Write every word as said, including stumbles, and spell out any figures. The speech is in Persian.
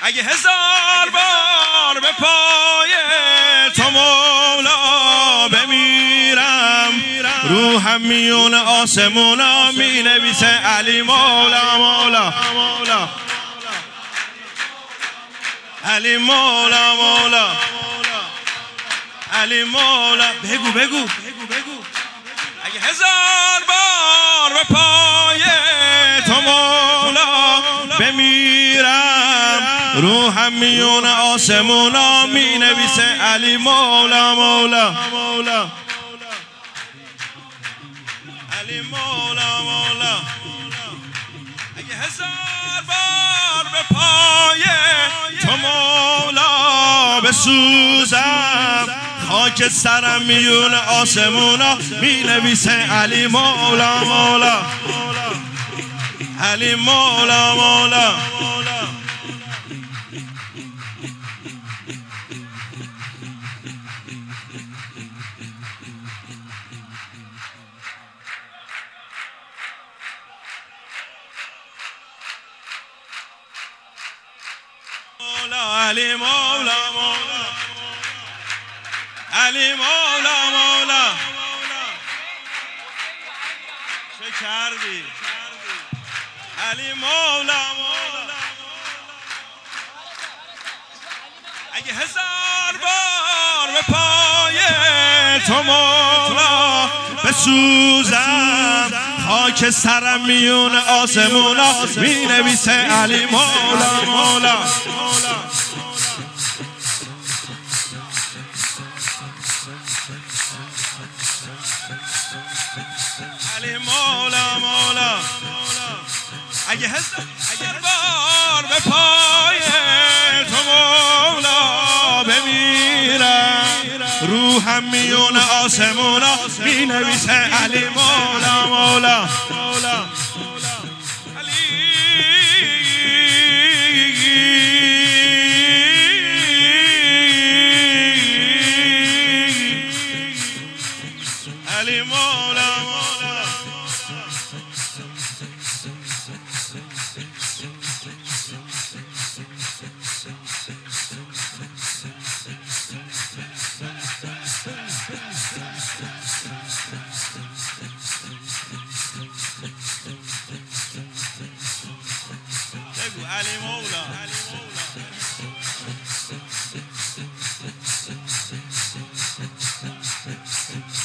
اگه هزار بار به پای تو مولا بمیرم، روحم میون آسمونا می نویسه علی مولا مولا مولا علی مولا مولا علی مولا. بگو بگو بگو بگو اگه هزار بار به پای تو مولا بمیرم، روحم میون آسمونا می نویسه علی مولا مولا مولا علی مولا مولا. اگه هزار بار به پای تو مولا بسوزم، خاک سرم میون آسمونا می نویسه علی مولا مولا علی مولا مولا. علی مولا مولا علی مولا مولا. چه کردی علی مولا مولا. اگه هزار بار به پای تو مولا بسوزم، خاک سرم میون آسمونا می نویسه علی مولا مولا علی مولا مولا. اگه هزار بار به پای تو مولا بمیرم، روحم میون آسمونا می نویسه علی مولا مولا علی مولا مولا. بگو علی مولا.